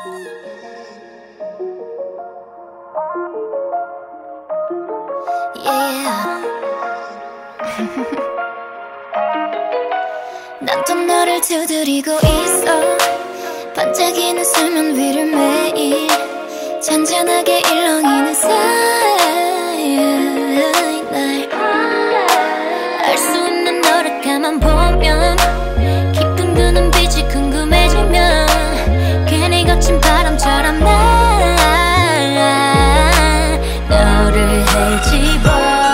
Yeah. 난 또 너를 두드리고 있어. 반짝이는 수면 위를 매일 잔잔하게 일렁이는 사이. 날 알 수 없는 너를 가만 보면 깊은 그 눈빛이 궁금해지면 괜히 거친 바람처럼 나 너를 헤집어.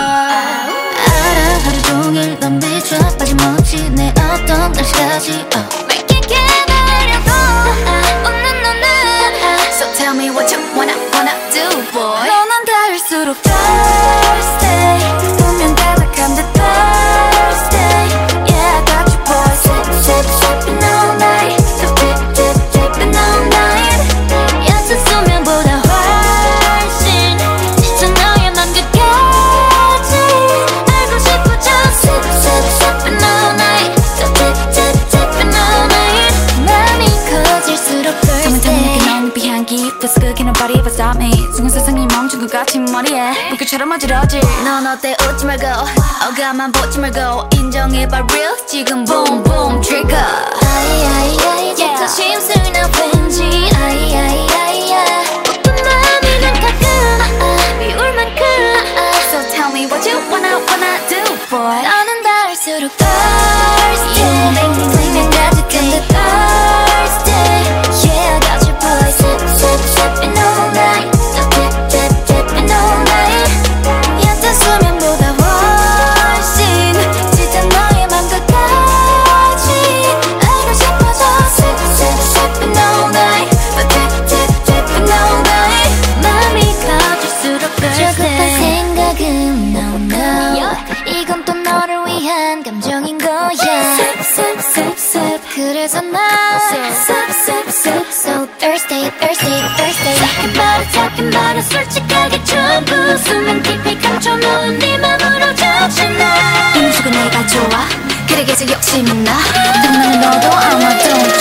알아 하루 종일 넌 비춰 빠짐없이 내 어떤 날씨까지 Make it get 하려고 웃는 너는 So tell me what you wanna do boy. 너는 닿을수록 thirsty 분명 가득한 듯 thirsty. Yeah I got you boy. Sip sip sipping all night. So dip dip dipping all night. 얕은 수면보다 훨씬 진짜 너의 맘 끝까지 알고 싶어. Just sip sip sipping all night. So dip dip dipping all night. 맘이 커질수록 thirsty. 넌 빛 향기 벌써 끊기는 body but stop me. 순간 세상이 멈춘 것 같은 머리에 물결처럼 어지러지. 넌 어때 웃지 말고 어감만 보지 말고 인정해봐 real 지금 boom boom trigger. 아이아이아이 자꾸 심술 나 왠지 아이아이아이야 어떤 맘이 난 가끔 미울 만큼 So tell me what you wanna do boy. 너는 닿을수록 thirsty 분명 가득한 듯 thirsty. Yeah I got you boy. Sip sip sipping all night. So dip dip dipping all night. 얕은 수면보다 훨씬 진짜 너의 맘 끝까지 알고 싶어져. Sip sip sipping all night. But dip dip dipping all night. 맘이 커질수록 thirsty. 조급한 생각은 no no. 이건 또 너를 위한 감정인 거야. Sip sip sip sip. 그래서 난 sip sip sip so thirsty thirsty thirsty. talking about it 솔직하게 전부 수면 깊이 감춰놓은 네 맘으로 적셔놔. 인수가 내가 좋아 그래 계속 욕심이 나. 당나는 너도 아마 don't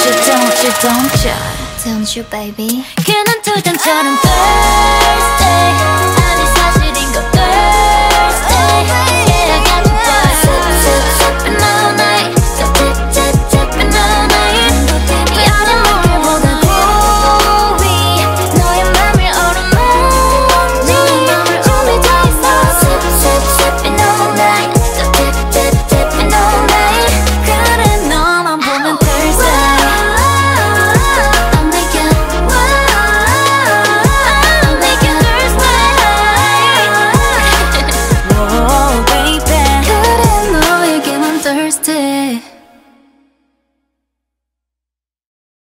you baby. 그는 투정처럼 thirsty 아니 사실인 거 thirsty. Yeah I got you boy. Sip sip sipping all night. So dip dip dipping all night. 여린 물결보다 고위 너의 맘을 어루만지 준비돼 있어. Sip sip sipping all night. So dip dip dipping all night. 그래 너만 보면 thirsty. I'll make you thirsty. Whoa baby 그래 너에게만 thirsty.